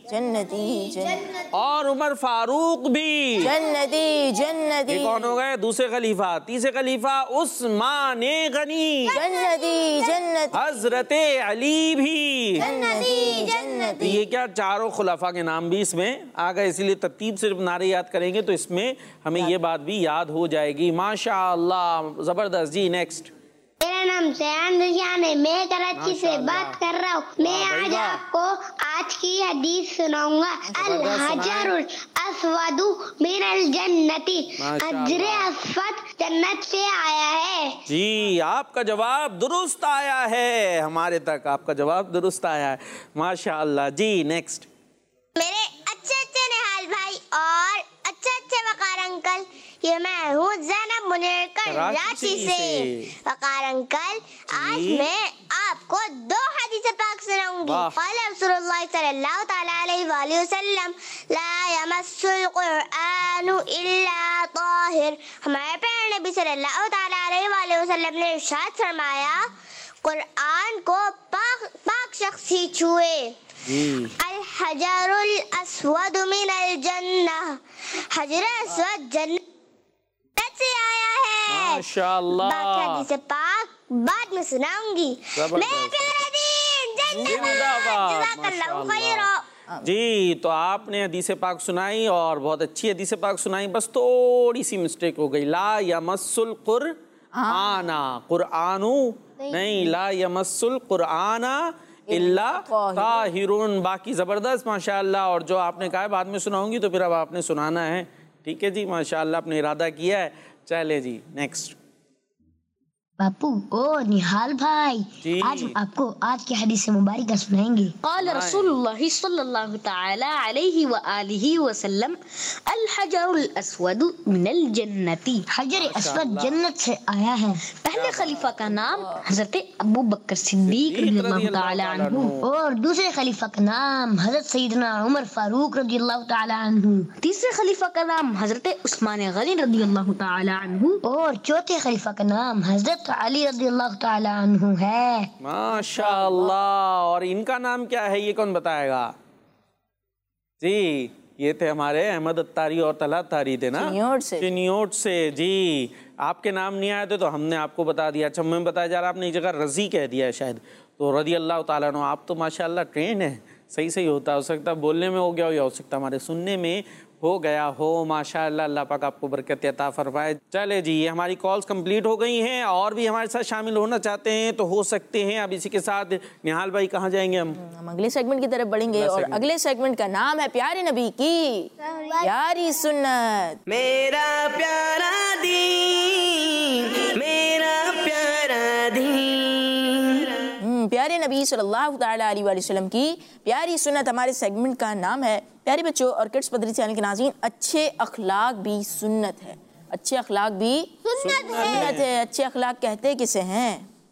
जन्नती, और उमर फारूक भी जन्नती जन्नती। ये कौन हो गए? दूसरे खलीफा। तीसरे खलीफा उस्मान गनी जन्नती जन्नती, हजरत अली भी जन्नती जन्नती। ये क्या, चारों खुलाफा के नाम भी इसमें आ गए, इसीलिए तरतीब से नारे याद करेंगे तो इसमें हमें ये बात भी याद हो जाएगी। माशाअल्लाह, जबरदस्त जी। नेक्स्ट। मेरा नाम सयान लियान है। मैं कराची से बात कर रहा हूँ। मैं आज आपको आज की हदीस सुनाऊंगा। अल हजरुल अस्वदु मिनल जन्नती। हजरे अस्वद जन्नत से आया है जी। आपका जवाब दुरुस्त आया है, हमारे तक आपका जवाब दुरुस्त आया है। माशाअल्लाह जी। नेक्स्ट। मेरे अच्छे अच्छे निहाल भाई और अच्छे अच्छे वकार अंकल, ये मैं हूँ ज़ैनब मुनीर कराची से। वकार अंकल, आज मैं आपको 2 हदीस पाक सुनाऊंगी। क़ाल रसूलुल्लाह सल्लल्लाहु तआला अलैहि वसल्लम, ला यमस्सुल कुरआनु इल्ला ताहिर। हमारे प्यारे नबी सल्लल्लाहु तआला अलैहि वसल्लम ने इरशाद फरमाया, कुरआन को पाक शख्स ही छुए। अल हजरुल अस्वद मिनल जन्नह। हजर अस्वद जन्नत से आया है। माशाअल्लाह। बाकी हदीस पाक बाद में सुनाऊंगी। मैं प्यारा दीन जिंदाबाद। जज़ाकल्लाहु खैरा। जी, तो आपने हदीस पाक सुनाई और बहुत अच्छी हदीस पाक सुनाई, बस थोड़ी सी मिस्टेक हो गई। ला यमस्सुल कुरआना, कुरआनु नहीं, ला यमस्सुल कुरआना इल्ला ताहिरुन। बाकी ज़बरदस्त माशाअल्लाह। और जो आपने कहा है बाद में सुनाऊंगी, तो फिर अब आपने सुनाना है, ठीक है जी। माशाअल्लाह, आपने इरादा किया है। चले जी नेक्स्ट। बापू ओ निहाल भाई, आज हम आपको आज की हदीस मुबारक सुनाएंगे। क़ाल रसूलुल्लाह सल्लल्लाहु तआला अलैहि व आलिहि वसल्लम, अल हजरुल अस्वद मिनल जन्नती। हजर अस्वद जन्नत से आया है। पहले खलीफा का नाम हजरत अबू बकर सिद्दीक रज़ियल्लाहु तआला अन्हु, और दूसरे खलीफा का नाम हजरत सैयदना उमर फारूक रज़ियल्लाहु तआला अन्हु, तीसरे खलीफा का नाम हजरत उस्मान गनी रज़ियल्लाहु तआला अन्हु, और चौथे खलीफा का नाम हजरत अली रज़ियल्लाहु तआला अन्हु है। माशाअल्लाह। और इनका नाम क्या है, ये कौन बताएगा जी? ये थे हमारे अहमद अत्तारी और तलहा अत्तारी थे ना, चिन्योट से जी। आपके नाम नहीं आए थे तो हमने आपको बता दिया। अच्छा, मैं बताया जा रहा, आपने एक जगह रजी कह दिया है शायद, तो रज़ियल्लाहु तआला अन्हु। आप तो माशाअल्लाह ट्रेंड है, सही सही होता हो सकता है बोलने में हो गया हो, या हो सकता हमारे सुनने में हो गया हो। माशाअल्लाह, अल्लाह पाक आपको बरकत अता फरमाए। चले जी, ये हमारी कॉल्स कंप्लीट हो गई हैं, और भी हमारे साथ शामिल होना चाहते हैं तो हो सकते हैं। अब इसी के साथ निहाल भाई कहाँ जाएंगे हम अगले सेगमेंट की तरफ बढ़ेंगे, और अगले सेगमेंट का नाम है प्यारे नबी की प्यारी सुन्नत। मेरा प्यारा दीन, मेरा प्यारा दीन। प्यारे नबी सल्लल्लाहु तआला अलैहि वसल्लम की प्यारी सुन्नत हमारे सेगमेंट का नाम है। प्यारे बच्चों और किड्स पदरी चैनल के नाज़रीन, अच्छे अखलाक भी सुन्नत है। अच्छे अखलाक भी सुन्नत है। अच्छे अखलाक कहते किसे हैं?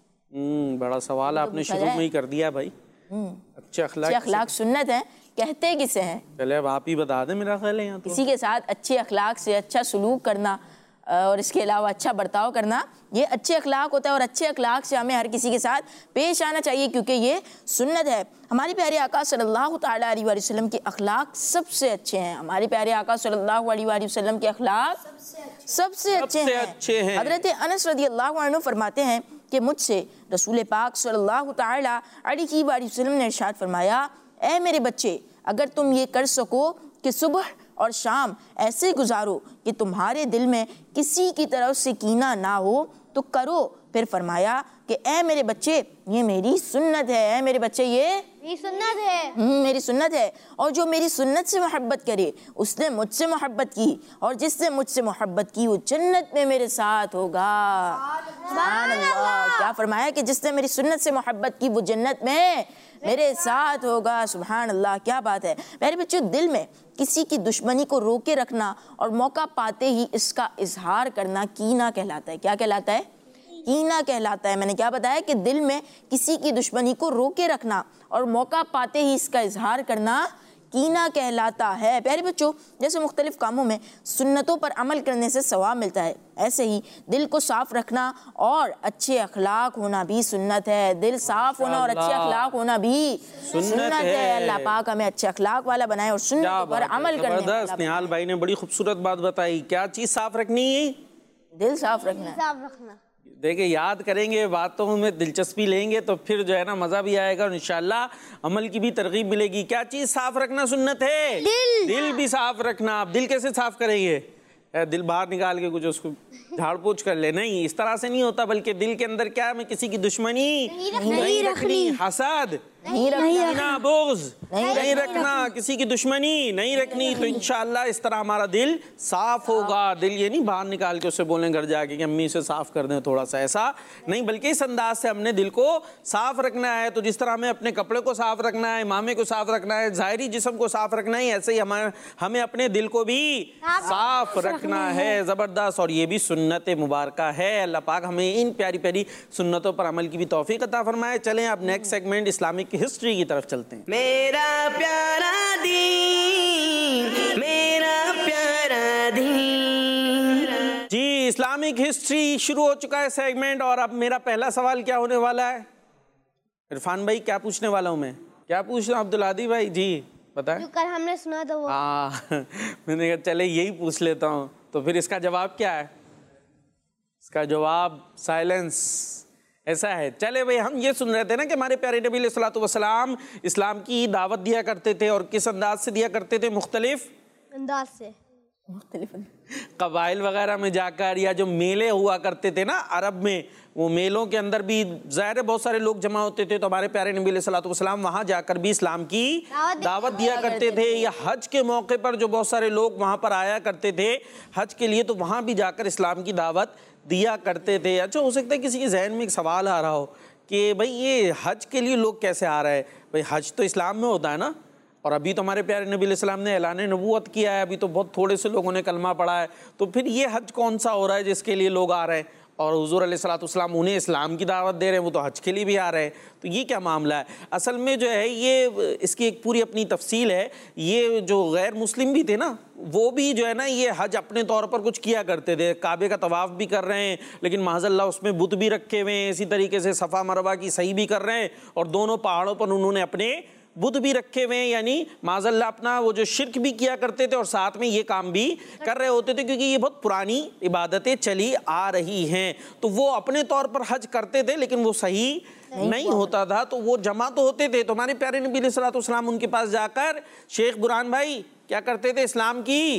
बड़ा सवाल आपने शुरू में ही कर दिया भाई। अच्छे अखलाक सुन्नत है, कहते किसे हैं? चले अब आप ही बता दें, मेरा ख्याल है यहाँ तो। किसी के साथ अच्छे अखलाक से अच्छा सलूक करना और इसके अलावा अच्छा बर्ताव करना, ये अच्छे अखलाक होता है। और अच्छे अखलाक से हमें हर किसी के साथ पेश आना चाहिए, क्योंकि ये सुन्नत है। हमारे प्यारे आका सल्लल्लाहु तआला अलैहि वसल्लम के अखलाक सबसे अच्छे हैं। हमारे प्यारे आका सल्लल्लाहु अलैहि वसल्लम के अखलाक सबसे अच्छे हैं। हज़रत अनस रज़ियल्लाहु अन्हु फरमाते हैं कि मुझसे रसूल पाक सल्लल्लाहु तआला अलैहि वसल्लम ने इरशाद फरमाया, ऐ मेरे बच्चे, अगर तुम ये कर सको कि सुबह और शाम ऐसे गुजारो कि तुम्हारे दिल में किसी की तरफ से कीना ना हो तो करो। फिर फरमाया कि ऐ मेरे बच्चे, ये मेरी सुन्नत है। ऐ मेरे बच्चे, ये सुन्नत है, मेरी सुन्नत है। और जो मेरी सुन्नत से मोहब्बत करे उसने मुझसे मोहब्बत की, और जिसने मुझसे मोहब्बत की वो जन्नत में मेरे साथ होगा। सुभान अल्लाह। क्या फरमाया कि जिसने मेरी सुन्नत से मोहब्बत की वो जन्नत में मेरे साथ होगा। सुभान अल्लाह, क्या बात है। मेरे बच्चों, दिल में किसी की दुश्मनी को रोके रखना और मौका पाते ही इसका इजहार करना कीना कहलाता है। क्या कहलाता है? कीना कहलाता है। मैंने क्या बताया कि दिल में किसी की दुश्मनी को रोके रखना और मौका पाते ही इसका इजहार करना कीना कहलाता है। प्यारे बच्चों, जैसे मुख्तलिफ कामों में सुन्नतों पर अमल करने से सवाब मिलता है, ऐसे ही दिल को साफ रखना और अच्छे अखलाक होना भी सुन्नत है। दिल साफ होना और अच्छे अखलाक होना भी सुन्नत है। अल्लाह पाक हमें अच्छे अखलाक वाला बनाए और सुन्नतों पर अमल करने वाला। निहाल भाई ने बड़ी खूबसूरत बात बताई। क्या चीज साफ रखनी है? दिल साफ रखना। देखिए, याद करेंगे, बातों में दिलचस्पी लेंगे तो फिर जो है ना मजा भी आएगा और इंशाल्लाह अमल की भी तरगीब मिलेगी। क्या चीज साफ रखना सुन्नत है? दिल भी साफ रखना। आप दिल कैसे साफ करेंगे? दिल बाहर निकाल के कुछ उसको झाड़ पोछ कर ले? नहीं, इस तरह से नहीं होता। बल्कि दिल के अंदर क्या है, किसी की दुश्मनी नहीं रखनी, हसद नहीं रखना, बुग़्ज़ नहीं रखना, किसी की दुश्मनी नहीं रखनी। तो इंशाअल्लाह इस तरह हमारा दिल साफ होगा। दिल ये नहीं बाहर निकाल के उससे बोलें घर जाके कि अम्मी से साफ कर दें थोड़ा सा, ऐसा नहीं, बल्कि इस अंदाज से हमने दिल को साफ रखना है। तो जिस तरह हमें अपने कपड़े को साफ रखना है, इमामे को साफ रखना है, ज़ाहिरी जिस्म को साफ रखना है, ऐसे ही हमें अपने दिल को भी साफ रखना है। ज़बरदस्त। और ये भी सुन्नत मुबारक है। अल्लाह पाक हमें इन प्यारी प्यारी सुन्नतों पर अमल की भी तौफीक अता फरमाए। चलें अब नेक्स्ट सेगमेंट इस्लामिक हिस्ट्री की तरफ चलते हैं। मेरा प्यारा दीन, मेरा प्यारा दीन। जी, इस्लामिक हिस्ट्री शुरू हो चुका है सेगमेंट। और अब मेरा पहला सवाल क्या होने वाला है? इरफान भाई, क्या पूछने वाला हूँ मैं? क्या पूछ रहा हूँ? अब्दुल आदी भाई जी बताएं। जो कल हमने सुना था वो। मैंने कहा चले यही पूछ लेता हूँ। तो फिर इसका जवाब क्या है? इसका जवाब साइलेंस। ऐसा है। चले भाई, हम ये सुन रहे थे ना कि हमारे प्यारे नबी अलैहिस्सलातु वस्सलाम इस्लाम की दावत दिया करते थे। और किस अंदाज से दिया करते थे? मुख्तलिफ अंदाज से। कबाइल वगैरह में जाकर, या जो मेले हुआ करते थे ना अरब में, वो मेलों के अंदर भी ज़ाहिर बहुत सारे लोग जमा होते थे, तो हमारे प्यारे नबी अलैहिस्सलातु वस्सलाम वहाँ जाकर भी इस्लाम की दावत दिया करते थे। या हज के मौके पर जो बहुत सारे लोग वहाँ पर आया करते थे हज के लिए, तो वहाँ भी जाकर इस्लाम की दावत दिया करते थे। अच्छा, हो सकता है किसी के जहन में एक सवाल आ रहा हो कि भाई ये हज के लिए लोग कैसे आ रहे हैं? भाई हज तो इस्लाम में होता है ना, और अभी तो हमारे प्यारे नबी अलैहिस्सलाम ने ऐलान नबूवत किया है, अभी तो बहुत थोड़े से लोगों ने कलमा पढ़ा है, तो फिर ये हज कौन सा हो रहा है जिसके लिए लोग आ रहे हैं? और हुजूर अलैहिस्सलातु वस्सलाम उन्हें इस्लाम की दावत दे रहे हैं, वो तो हज के लिए भी आ रहे हैं, तो ये क्या मामला है? असल में जो है ये इसकी एक पूरी अपनी तफसील है। ये जो गैर मुस्लिम भी थे ना, वो भी जो है ना ये हज अपने तौर पर कुछ किया करते थे, काबे का तवाफ़ भी कर रहे हैं, लेकिन माज़अल्लाह उसमें बुत भी रखे हुए हैं, इसी तरीके से सफ़ा मरवा की सही भी कर रहे हैं, और दोनों पहाड़ों पर उन्होंने अपने बुत भी रखे हुए हैं, यानी माज़अल्लाह अपना वो जो शिर्क भी किया करते थे और साथ में ये काम भी कर रहे होते थे, क्योंकि ये बहुत पुरानी इबादतें चली आ रही हैं। तो वो अपने तौर पर हज करते थे, लेकिन वो सही नहीं होता था, तो वो जमा तो होते थे। तो हमारे प्यारे नबी अलैहिस्सलातु वस्सलाम उनके पास जाकर शेख बुरहान भाई क्या करते थे? इस्लाम की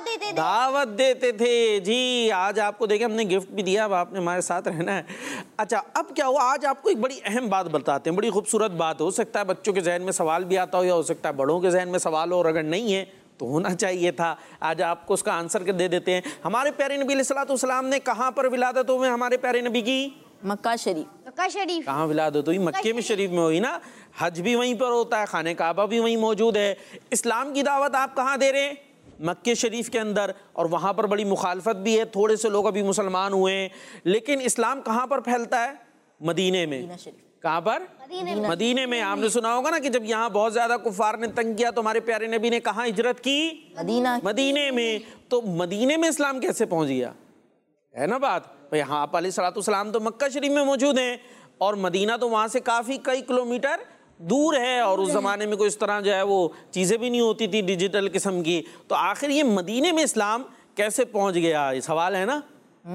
दावत देते थे। जी, आज आपको देखे हमने गिफ्ट भी दिया, अब आपने हमारे साथ रहना है। अच्छा, अब क्या हुआ, आज आपको एक बड़ी अहम बात बताते हैं, बड़ी खूबसूरत बात। हो सकता है बच्चों के जहन में सवाल भी आता हो, या हो सकता है बड़ों के जहन में सवाल हो, और अगर नहीं है तो होना चाहिए था। आज आपको उसका आंसर कर दे देते हैं। हमारे प्यारे नबी अलैहिस्सलातु वस्सलाम ने कहाँ पर विलादत हुई हमारे प्यारे नबी की? मक्का शरीफ। कहाँ विलादत हुई? मक्के में शरीफ में हुई ना। हज भी वहीं पर होता है, खाने काबा भी वहीं मौजूद है। इस्लाम की दावत आप कहाँ दे रहे हैं? मक्के शरीफ के अंदर, और वहाँ पर बड़ी मुखालफत भी है, थोड़े से लोग अभी मुसलमान हुए हैं। लेकिन इस्लाम कहाँ पर फैलता है? मदीने में। कहाँ पर? मदीने में। आपने सुना होगा ना कि जब यहाँ बहुत ज्यादा कुफार ने तंग किया तो हमारे प्यारे नबी ने कहाँ हिजरत की? मदीने में। तो मदीने में इस्लाम कैसे पहुँच गया, है ना बात? भाई हाँ, आप अलैहिस्सलातु वस्सलाम तो मक्का शरीफ में मौजूद हैं, और मदीना तो वहाँ से काफ़ी कई किलोमीटर दूर है, और उस ज़माने में कोई इस तरह जो है वो चीज़ें भी नहीं होती थी डिजिटल किस्म की। तो आखिर ये मदीने में इस्लाम कैसे पहुँच गया, ये सवाल है ना?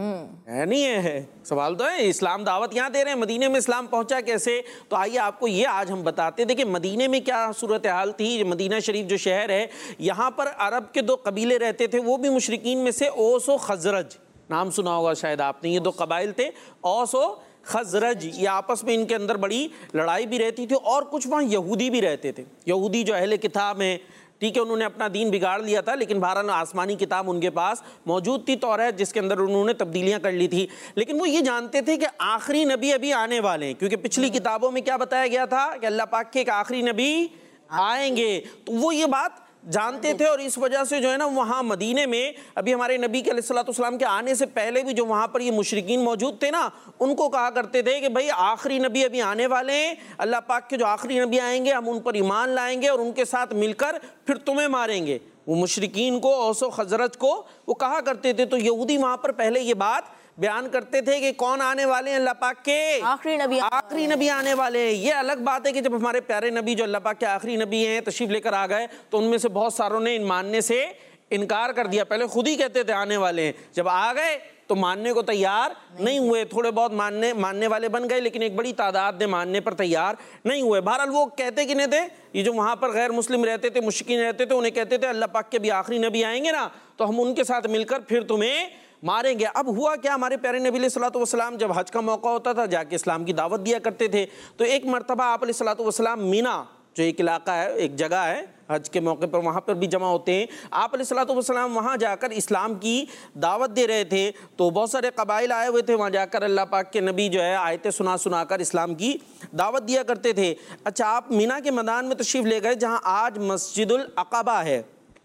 है नहीं है? सवाल तो है। इस्लाम दावत यहाँ दे रहे हैं, मदीने में इस्लाम पहुँचा कैसे? तो आइए आपको ये आज हम बताते। देखिए मदीने में क्या सूरत हाल थी। मदीना शरीफ जो शहर है, यहाँ पर अरब के दो कबीले रहते थे, वो भी मुशरिकीन में से औस और खजरज, नाम सुना होगा शायद आपने। ये दो कबाइल थे, औस और खजरज। ये आपस में इनके अंदर बड़ी लड़ाई भी रहती थी, और कुछ वहाँ यहूदी भी रहते थे। यहूदी जो अहले किताब हैं, ठीक है, उन्होंने अपना दीन बिगाड़ लिया था, लेकिन बहरहाल आसमानी किताब उनके पास मौजूद थी, तौरात, जिसके अंदर उन्होंने तब्दीलियां कर ली थी। लेकिन वो ये जानते थे कि आखिरी नबी अभी आने वाले हैं, क्योंकि पिछली किताबों में क्या बताया गया था कि अल्लाह पाक के एक आखिरी नबी आएंगे। तो वो ये बात जानते थे, और इस वजह से जो है ना वहाँ मदीने में अभी हमारे नबी के अलैहिस्सलातु वस्सलाम के आने से पहले भी जो वहाँ पर ये मुशरिकीन मौजूद थे ना, उनको कहा करते थे कि भाई आखिरी नबी अभी आने वाले हैं, अल्लाह पाक के जो आखिरी नबी आएंगे हम उन पर ईमान लाएंगे और उनके साथ मिलकर फिर तुम्हें मारेंगे। वो मुशरिकीन को, औसो खजरज को वो कहा करते थे। तो यहूदी वहाँ पर पहले ये बात बयान करते थे कि कौन आने वाले हैं? अल्लाह पाक के आखिरी नबी आने वाले हैं। ये अलग बात है कि जब हमारे प्यारे नबी जो अल्लाह पाक के आखिरी नबी हैं तशरीफ लेकर आ गए, तो उनमें से बहुत सारों ने इन मानने से इनकार कर दिया। पहले खुद ही कहते थे आने वाले हैं, जब आ गए तो मानने को तैयार नहीं हुए। थोड़े बहुत मानने वाले बन गए, लेकिन एक बड़ी तादाद ने मानने पर तैयार नहीं हुए। बहरहाल वो कहते कि नहीं थे, ये जो वहाँ पर गैर मुस्लिम रहते थे, मुश्किन रहते थे, उन्हें कहते थे अल्लाह पाक के भी आखिरी नबी आएंगे ना, तो हम उनके साथ मिलकर फिर तुम्हें मारेंगे। अब हुआ क्या, हमारे प्यारे नबी अलैहिस्सलातु वस्सलाम जब हज का मौका होता था जाके इस्लाम की दावत दिया करते थे। तो एक मरतबा आप अलैहिस्सलातु वस्सलाम मीना जो एक इलाका है, एक जगह है, हज के मौके पर वहाँ पर भी जमा होते हैं, आप अलैहिस्सलातु वस्सलाम वहाँ जाकर इस्लाम की दावत दे रहे थे। तो बहुत सारे कबाइल आए हुए थे, वहाँ जाकर अल्लाह पाक के नबी जो है आयतें सुनाकर इस्लाम की दावत दिया करते थे। अच्छा, आप मीना के मैदान में तशरीफ़ ले गए जहाँ आज मस्जिदुल अक़बा है,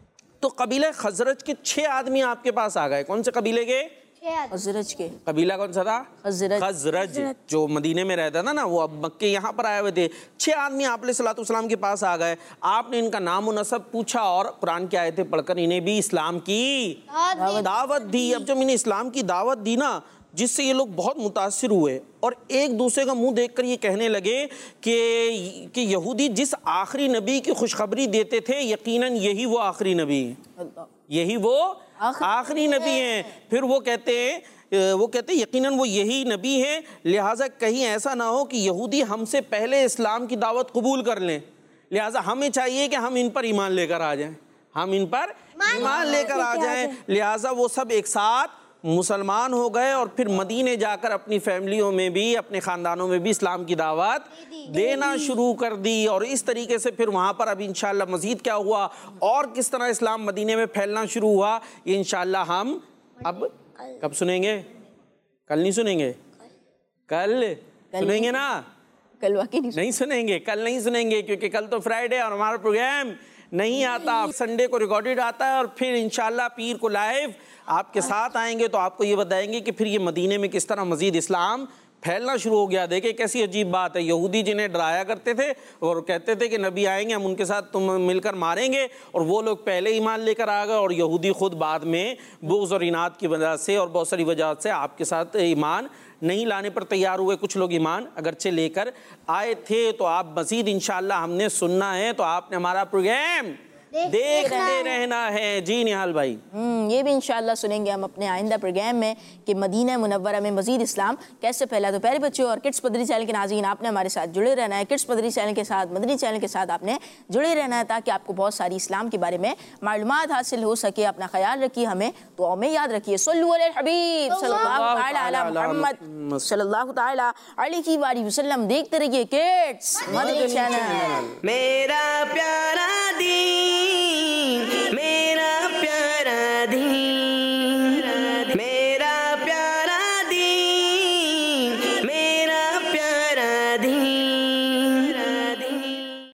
तो कबीले खजरज के 6 आदमी आपके पास आ गए। कौन से कबीले के? खजरज के। कबीला कौन सा था? खजरज, जो मदीने में रहता था ना, वो अब मक्के यहाँ पर आए हुए थे। 6 आदमी आप अलैहिस्सलातु वस्सलाम के पास आ गए। आपने इनका नाम और नसब पूछा और कुरान की आयतें पढ़कर इन्हें भी इस्लाम की दावत दी। अब जब इन्हें इस्लाम की दावत दी ना, जिससे ये लोग बहुत मुतासिर हुए और एक दूसरे का मुंह देखकर ये कहने लगे कि यहूदी जिस आखिरी नबी की खुशखबरी देते थे, यकीनन यही वो आखिरी नबी है, यही वो आखिरी नबी हैं। फिर वो कहते यकीनन वो यही नबी हैं, लिहाजा कहीं ऐसा ना हो कि यहूदी हमसे पहले इस्लाम की दावत कबूल कर लें, लिहाजा हमें चाहिए कि हम इन पर ईमान लेकर आ जाएं, हम इन पर ईमान लेकर आ जाएं। लिहाजा वो सब एक साथ मुसलमान हो गए और फिर मदीने जाकर अपनी फैमिलियों में भी, अपने ख़ानदानों में भी इस्लाम की दावत देना शुरू कर दी। और इस तरीके से फिर वहाँ पर अब इंशाअल्लाह मज़ीद क्या हुआ और किस तरह इस्लाम मदीने में फैलना शुरू हुआ, ये इंशाअल्लाह हम अब कब सुनेंगे? कल नहीं सुनेंगे? कल सुनेंगे ना? कल वाकई नहीं सुनेंगे, कल नहीं सुनेंगे, क्योंकि कल तो फ्राइडे और हमारा प्रोग्राम नहीं आता, संडे को रिकॉर्डेड आता है और फिर इंशाअल्लाह पीर को लाइव आपके साथ आएंगे तो आपको ये बताएंगे कि फिर ये मदीने में किस तरह मजीद इस्लाम फैलना शुरू हो गया। देखिए कैसी अजीब बात है, यहूदी जिन्हें डराया करते थे और कहते थे कि नबी आएंगे हम उनके साथ तुम मिलकर मारेंगे, और वो लोग पहले ईमान लेकर आ गए, और यहूदी खुद बाद में बुग़्ज़ और इनाद की वजह से और बहुत सारी वजह से आपके साथ ईमान नहीं लाने पर तैयार हुए। कुछ लोग ईमान अगरचे लेकर आए थे। तो आप मज़ीद इंशाअल्लाह हमने सुनना है तो आपने हमारा प्रोग्राम देखते रहना है। जी निहाल भाई, ये भी इंशाअल्लाह सुनेंगे हम अपने आइंदा प्रोग्राम में कि मदीना मुनव्वरा में मज़ीद इस्लाम कैसे फैला। तो प्यारे बच्चों और किड्स पदरी चैनल के नाज़रीन, आपने हमारे साथ जुड़े रहना है। किड्स पदरी चैनल के साथ, मदनी चैनल के साथ आपने जुड़े रहना है ताकि आपको बहुत सारी इस्लाम के बारे में मालूमात हासिल हो सके। अपना ख्याल रखिए, हमें दुआ में याद रखिए। सल्लल्लाहु अलैहि हबीब सल्लल्लाहु तआला अलैहि वसल्लम। देखते रहिए किड्स मदनी चैनल। मेरा